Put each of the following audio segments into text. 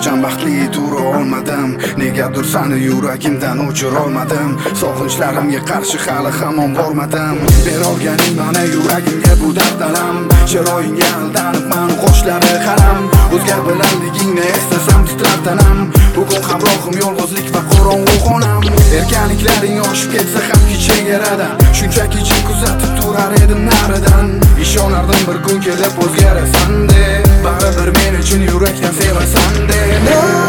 qachon baxtli tura olmadim. Negadir seni yuragimdan o'chira olmadim. Sog'inchlarimga qarshi hali hamon bormadim. Berolganing mana yuragimga bu darddalam. Chiroyingga aldanib mani qoshlari qaram. O'zgar bilanligingni eslasam titrar tanam. Bugun hamrohim yolg'izlik va qorong'u xonam. Erkaliklaring oshib ketsa ham kechagaradan shunchaki jim kuzatib turar edim naridan. Ishonardim bir kun kelib o'zgarasan deb, baribir men uchun yurakdan sevasan deb.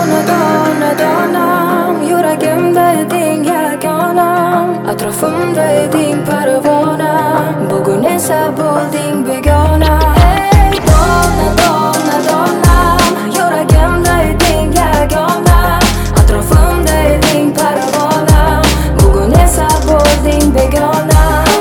Donam yuragimda eding yagonam, atrofimda eding parvonam, bugun esa bo'lding begona. Ey donam yuragimda eding yagonam, atrofimda eding parvonam, bugun esa bo'lding begona.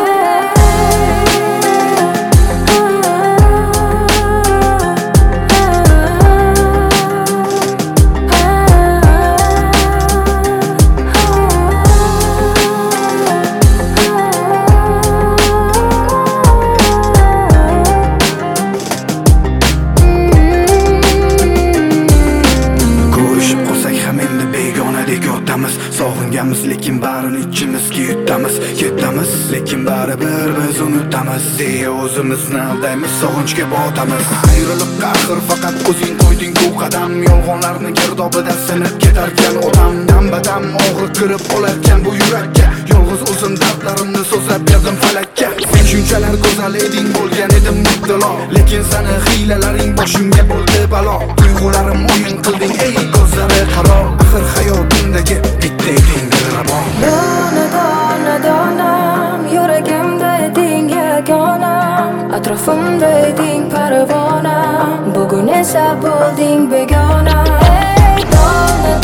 Sog'inganmiz lekin barini ichimizga yutamiz. Ketamiz lekin baribir biz unutamiz deya o'zimizni aldaymiz, sog'inchga botamiz. Ayriliq qahr faqat o'zing qo'yding bu qadam. Yolg'onlarni girdobida sinib ketarkan odam. Dam-badam og'riq kirib olarkan bu yurakka. Yolg'iz o'zim dardlarimni so'zlab berdim falakka. Sen shunchalar go'zal eding, bo'lgan edim mubtalo, lekin seni hiylalaring boshimga bo'ldi balo. Tuyg'ularim o'yin qilding ey ko'zlari qaro. Axir hayotimdagi bitta eding dilrabo. Donam yuragimda eding yagonam, atrofimda eding parvonam, bugun esa bo'lding begona. Ey